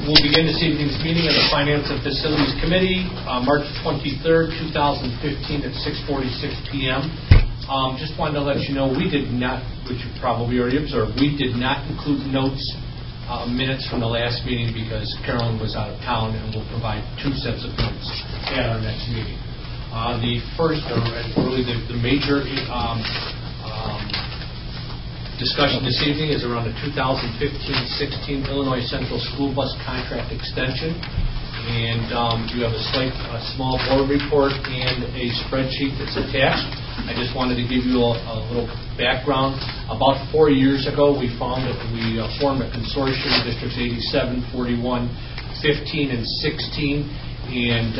We'll begin this evening's meeting of the Finance and Facilities Committee, March 23rd, 2015 at 6:46 p.m. Just wanted to let you know we did not, which you probably already observed, we did not include notes, minutes from the last meeting because Carolyn was out of town, and we'll provide 2 sets of notes at our next meeting. The first, or really the major discussion this evening is around the 2015-16 Illinois Central School Bus Contract Extension. And you have a small board report and a spreadsheet that's attached. I just wanted to give you a little background. About 4 years ago, we formed a consortium, Districts 87, 41, 15, and 16, and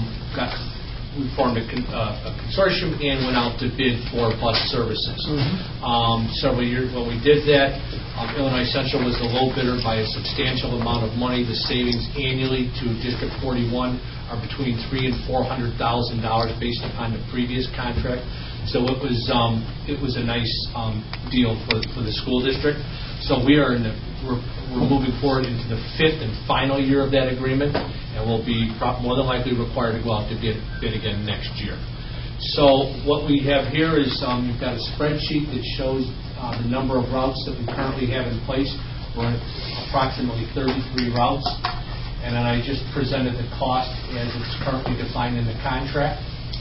we formed a consortium and went out to bid for bus services. Several years when we did that, Illinois Central was the low bidder by a substantial amount of money. The savings annually to District 41 are between $300,000 and $400,000 based upon the previous contract. So it was a nice deal for the school district. So we're moving forward into the 5th and final year of that agreement, and we'll be more than likely required to go out to bid again next year. So what we have here is you've got a spreadsheet that shows the number of routes that we currently have in place. We're at approximately 33 routes, and then I just presented the cost as it's currently defined in the contract.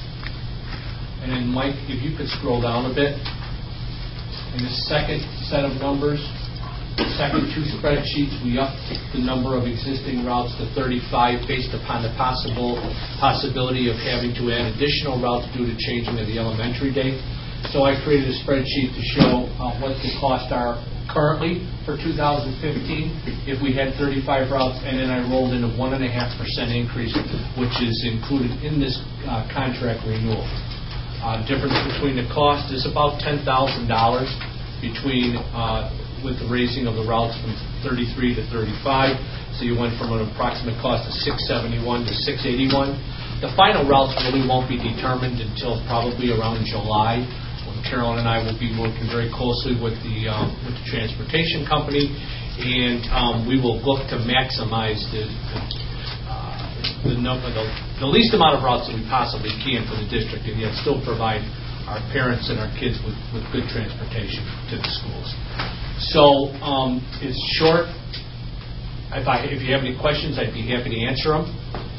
And then, Mike, if you could scroll down a bit. In the second set of numbers, the second 2 spreadsheets, we upped the number of existing routes to 35 based upon the possibility of having to add additional routes due to changing of the elementary date. So I created a spreadsheet to show what the costs are currently for 2015 if we had 35 routes, and then I rolled in a 1.5% increase, which is included in this contract renewal. Difference between the cost is about $10,000 between with the raising of the routes from 33 to 35. So you went from an approximate cost of $671 to $681. The final routes really won't be determined until probably around July, when Carolyn and I will be working very closely with the transportation company, and we will look to maximize the least amount of routes that we possibly can for the district, and yet still provide our parents and our kids with good transportation to the schools. So it's short. If you have any questions, I'd be happy to answer them.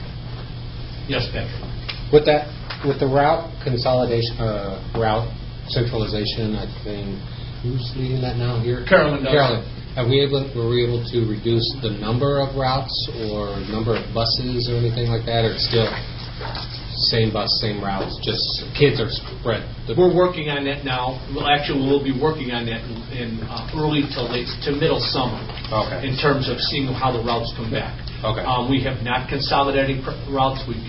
Yes, Patrick. With the route consolidation, route centralization, I think who's leading that now here? Carolyn. Were we able to reduce the number of routes or number of buses or anything like that, or it's still same bus, same routes, just kids are spread? We're working on that now. Well, actually, we'll be working on that in early to middle summer. Okay. In terms of seeing how the routes come back. Okay. We have not consolidated routes. We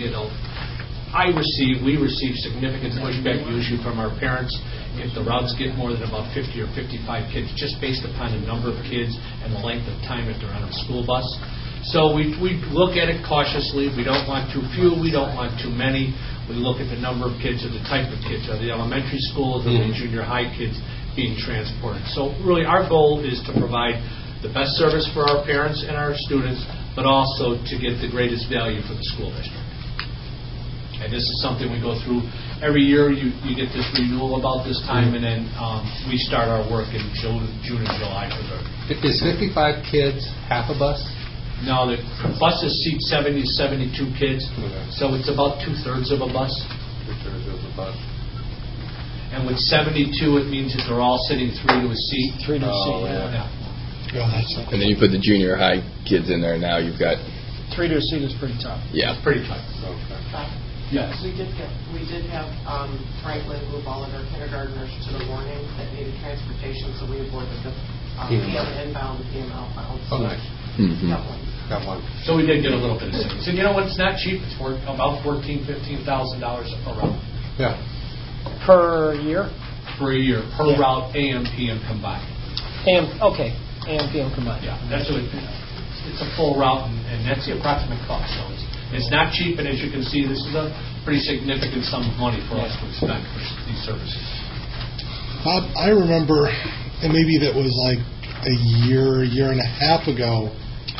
receive significant pushback usually from our parents if the routes get more than about 50 or 55 kids, just based upon the number of kids and the length of time that they're on a school bus. So we look at it cautiously. We don't want too few. We don't want too many. We look at the number of kids or the type of kids. Are the elementary schools or the junior high kids being transported? So really our goal is to provide the best service for our parents and our students, but also to get the greatest value for the school district. And this is something we go through every year. You get this renewal about this time, and then we start our work in June and July. Is 55 kids half a bus? No, the buses seat 70 to 72 kids, so it's about 2/3 of a bus. 2/3 of a bus. And with 72, it means that they're all sitting 3 to a seat. 3 to a seat, yeah. And then you put the junior high kids in there. Now you've got 3 to a seat is pretty tough. Yeah, it's pretty tough. Okay. Yes. We did have Franklin move all of our kindergartners to the morning that needed transportation, so we avoided the PM inbound and PM outbound. Oh, nice. Mm-hmm. Got one. So we did get a little bit of savings. And you know what? It's not cheap. It's about $14,000, $15,000 a route. Yeah. Per year? Per year. Per route, AM, PM combined. AM, PM combined. Yeah, that's what it's a full route, and that's the approximate cost. So it's not cheap, and as you can see, this is a pretty significant sum of money for us to spend for these services. Bob, I remember, and maybe that was like a year and a half ago,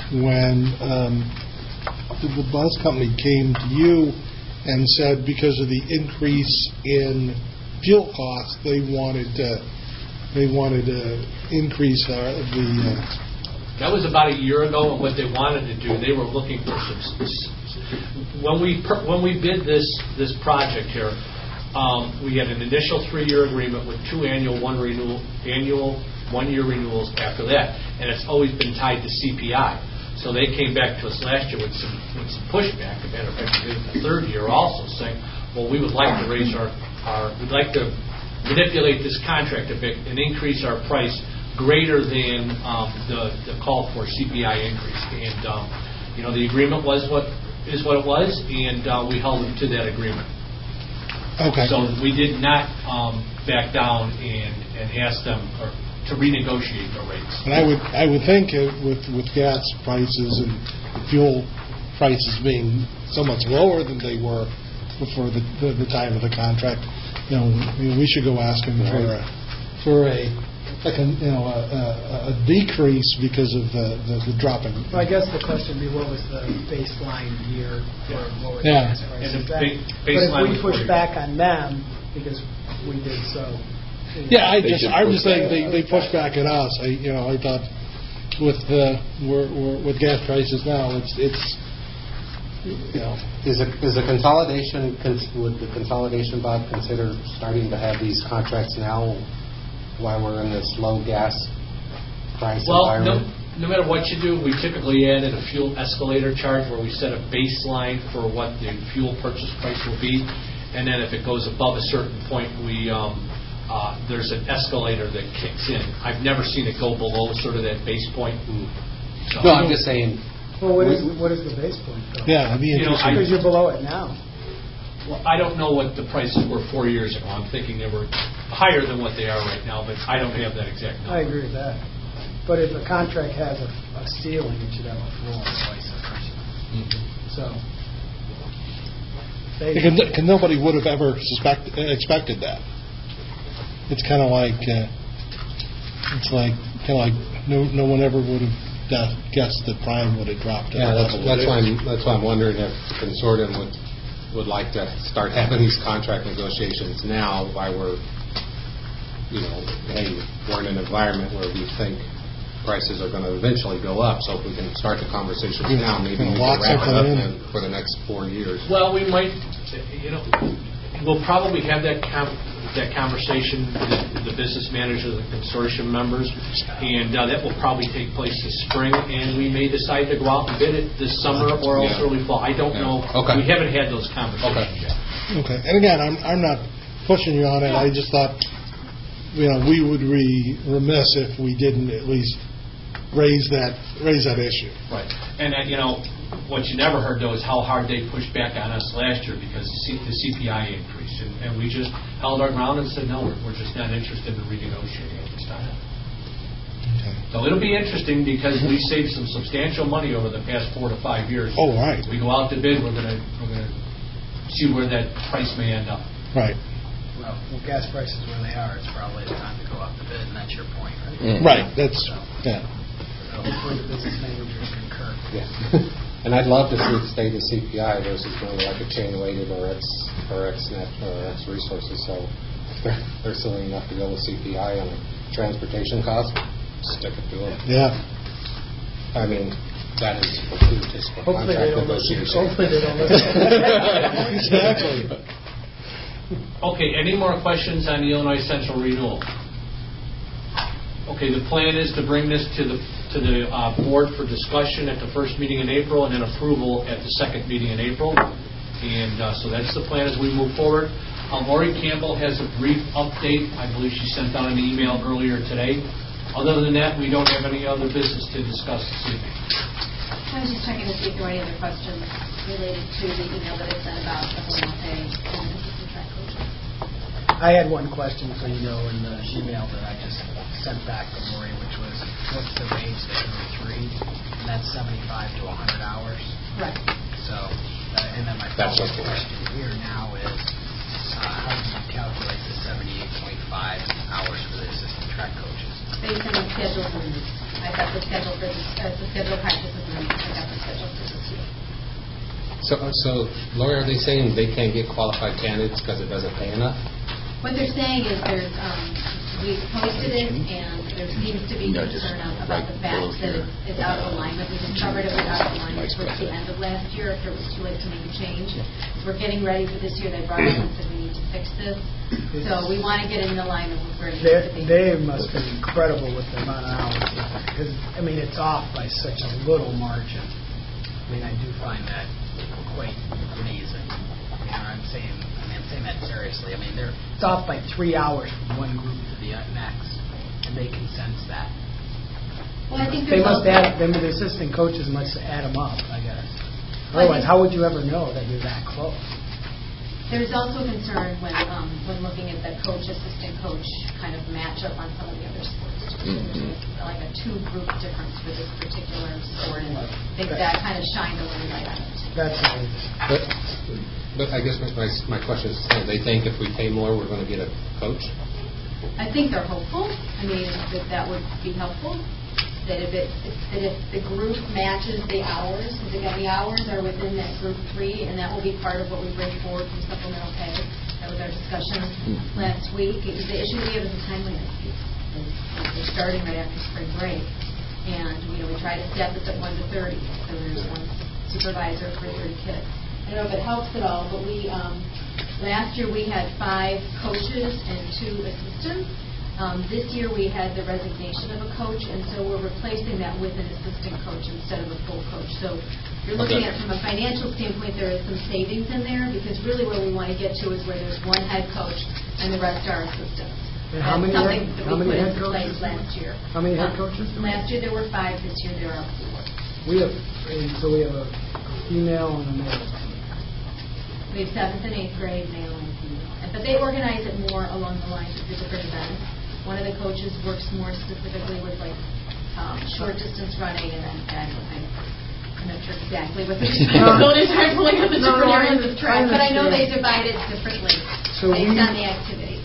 when the bus company came to you and said because of the increase in fuel costs, they wanted to increase That was about a year ago, and what they wanted to do, they were looking for some. When we bid this project here, we had an initial 3-year agreement with 2 annual 1-year renewals after that, and it's always been tied to CPI. So they came back to us last year with some pushback. As a matter of fact, we did it the 3rd year also, saying, well, we would like to raise we'd like to manipulate this contract a bit and increase our price greater than the call for CPI increase. And the agreement was what it was, and we held them to that agreement. Okay. So we did not back down and ask them to renegotiate the rates. And I would think with gas prices and fuel prices being so much lower than they were before the time of the contract, we should go ask them for a decrease because of the drop in. Well, I guess the question would be, what was the baseline year for lower gas prices? And But if we push back on them because we did so. Yeah, I'm just saying they pushed back at us. I thought with gas prices now, it's Is the consolidation, would the consolidation, Bob, consider starting to have these contracts now while we're in this low gas price environment? No matter what you do, we typically added a fuel escalator charge where we set a baseline for what the fuel purchase price will be, and then if it goes above a certain point, there's an escalator that kicks in. I've never seen it go below sort of that base point. So, No, I'm just saying. Well, what is the base point, though? Yeah, I mean, because you're below it now. Well, I don't know what the prices were 4 years ago. I'm thinking they were higher than what they are right now, but I don't have that exact number. I agree with that. But if a contract has a ceiling, it should have a floor, vice versa. Mm-hmm. So, nobody would have ever expected that. It's kind of like no one ever would have guessed that prime would have dropped. Yeah, that's why I'm wondering if the consortium would like to start having these contract negotiations now, while we're in an environment where we think prices are going to eventually go up. So if we can start the conversations now, maybe we can wrap it up for the next 4 years. Well, we might, we'll probably have that conversation with the business managers, the consortium members, and that will probably take place this spring, and we may decide to go out and bid it this summer or else early fall. I don't know. Okay. We haven't had those conversations yet. Okay. And again, I'm not pushing you on it. I just thought, we would be remiss if we didn't at least raise that issue. Right. And what you never heard, though, is how hard they pushed back on us last year because the CPI increased. And we just held our ground and said, no, we're just not interested in renegotiating at this time. Okay. So it'll be interesting because we saved some substantial money over the past 4 to 5 years. Oh, right. We go out to bid, we're going to see where that price may end up. Right. Well, with gas prices where they are, it's probably the time to go out to bid, and that's your point, right? Mm-hmm. Right. That's, yeah. Hopefully the business managers concur. Yeah. And I'd love to see it stay to CPI versus maybe like a chain weighted or XNet or X resources. So if they're silly enough to go with CPI on transportation costs, stick it to them. Yeah. I mean, that is fortuitous for contract negotiations. Hopefully they don't listen. Exactly. Okay, any more questions on the Illinois Central renewal? Okay, the plan is to bring this to the board for discussion at the first meeting in April and then approval at the second meeting in April. And so that's the plan as we move forward. Lori Campbell has a brief update. I believe she sent out an email earlier today. Other than that, we don't have any other business to discuss this evening. I was just checking to see if there were any other questions related to the email that I sent about the Belmonte and assistant track coaches. I had one question, so in the email that I just sent back to Lori, which was, what's the range that you're 3? And that's 75 to 100 hours. Right. So, and then my follow-up question here now is, how do you calculate the 78.5 hours for the assistant track coaches? Based on the schedule, I set the schedule for the schedule practices and then pick up the schedule for this year. So, Lori, are they saying they can't get qualified candidates because it doesn't pay enough? What they're saying is we've posted it, and there seems to be concern about the fact that it's out of alignment. We discovered it was out of alignment towards the end of last year after it was too late to make a change. We're getting ready for this year. They brought it up and said we need to fix this. So we want to get it in alignment with where it needs to be. They must be incredible with the amount of hours. Because, I mean, it's off by such a little margin. I mean, I do find that quite amazing. I'm saying that seriously. I mean, it's off by 3 hours from one group to the next, and they can sense that. Well, I think they must add. The assistant coaches must add them up, I guess. Otherwise, how would you ever know that you're that close? There's also concern when looking at the coach-assistant coach kind of matchup on some of the other sports. Like a two-group difference for this particular sport, and I think that kind of shined a little light on it. That's amazing. But I guess my question is, do they think if we pay more, we're going to get a coach? I think they're hopeful. I mean, that would be helpful. That if the group matches the hours, because again, the hours are within that group 3, and that will be part of what we bring forward from supplemental pay. That was our discussion last week. The issue we have is the timeliness piece. They're starting right after spring break, and we try to staff this at 1 to 30, so there's one supervisor for 30 kids. I don't know if it helps at all, but last year we had 5 coaches and 2 assistants. This year we had the resignation of a coach, and so we're replacing that with an assistant coach instead of a full coach. So you're looking at, from a financial standpoint, there is some savings in there, because really where we want to get to is where there's one head coach and the rest are assistants. And how many something that we put head into place coaches? last year. How many head coaches? Last year there were 5. This year there are 4. We have a female and a male. We have 7th and 8th grade, male and female. But they organize it more along the lines of the different events. One of the coaches works more specifically with short distance running, and then I'm not sure exactly what the responsibilities are pulling up the different areas of track, but I know they divide it differently based on the activity.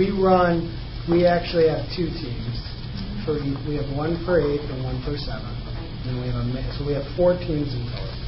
We actually have 2 teams. We have one for 8 and one for 7. And we have 4 teams in total.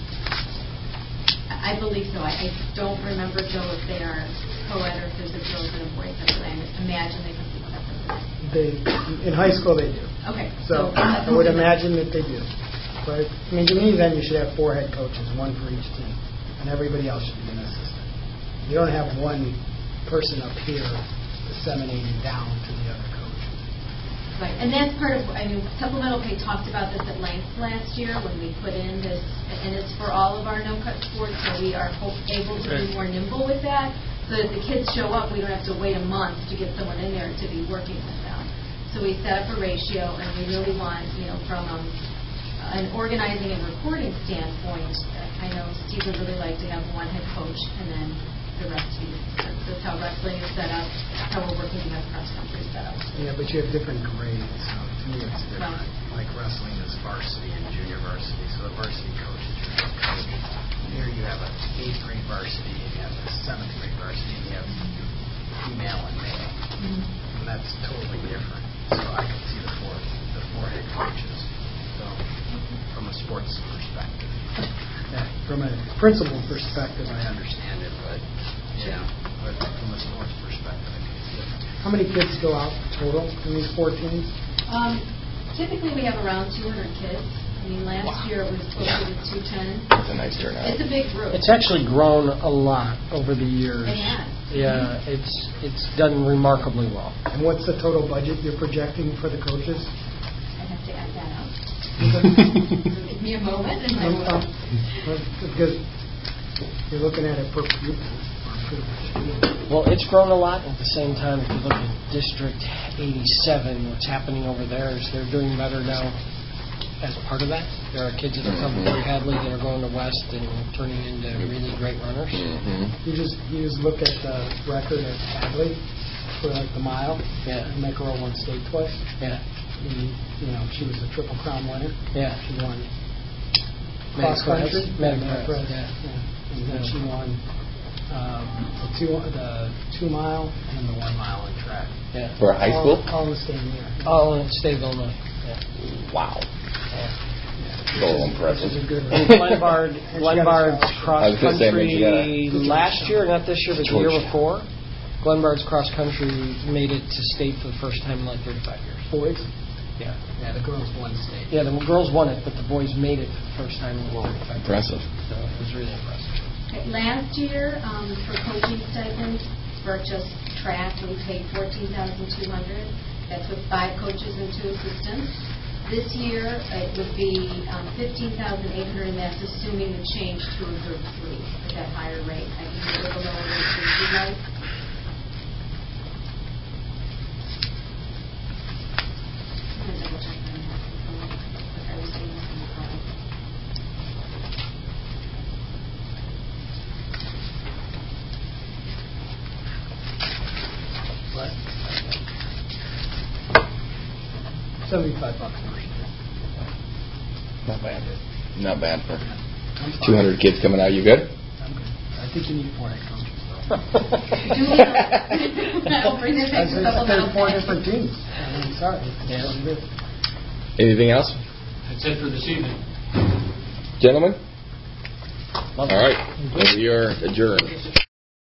I believe so. I don't remember, Joe, if they are co-ed or if there's a girls and a boys. But I imagine they compete separately. In high school, they do. Okay. So I would imagine that they do. But I mean, to me, then you should have 4 head coaches, 1 for each team, and everybody else should be an assistant. You don't have one person up here disseminating down to the other coach. Right, and that's part of, supplemental pay talked about this at length last year when we put in this, and it's for all of our no-cut sports, so we are able to be more nimble with that, so that if the kids show up, we don't have to wait a month to get someone in there to be working with them. So we set up a ratio, and we really want, from an organizing and recording standpoint, I know Steve would really like to have 1 head coach, and then the rest be assistants. That's how wrestling is set up, how we're working to have cross-country set up. Yeah, but you have different grades, so to me it's different. Like wrestling is varsity and junior varsity, so the varsity coach is your head coach. Here you have an 8th grade varsity, and you have a 7th grade varsity, and you have female and male. And that's totally different. So I can see the four head coaches. So from a sports perspective. Yeah, from a principal perspective, I understand it, but from a sports perspective, I think it's different. How many kids go out total in these 4 teams? Typically, we have around 200 kids. Last year it was closer to 210. That's a nice turnout. It's a big group. It's actually grown a lot over the years. It has. Yeah, it's done remarkably well. And what's the total budget you're projecting for the coaches? I have to add that up. Give me a moment, and I will. Because you're looking at it per pupil. Well, it's grown a lot. At the same time, if you look at District 87, what's happening over there is they're doing better now. As part of that, there are kids that are coming through Hadley that are going to West and turning into really great runners. You just look at the record at Hadley for the mile. Yeah. And make her won state twice. Yeah. And, she was a Triple Crown winner. Yeah. She won cross country. Press. Yeah. And then she won the 2 mile and the 1 mile in track. Yeah. For high school? All in the same year. All in State of Illinois. Wow. A little impressive. Glenbard's cross I was gonna say, country maybe last year, not this year, but the year Georgia. before. Glenbard's cross country made it to state for the first time in like 35 years. Boys? Yeah. Yeah, the girls won state. Yeah, the girls won it, but the boys made it for the first time in 35 years. Impressive. So it was really impressive. Last year, for coaching stipends, for just track, we paid $14,200. That's with 5 coaches and 2 assistants. This year, it would be $15,800, and that's assuming the change to a group 3 at that higher rate. I can give it a lower rate if you like. I'm gonna double check on that. If I was saying this in the call. What? $75 a week. Not bad. Not bad for I'm fine. 200 kids coming out. You good? I'm good. I think you need 4 head coaches, though. I'll bring this back to a couple There's 4 minutes. different teams. I mean, sorry. That's what it is. Anything else, That's it for this evening. gentlemen? All right. We are adjourned.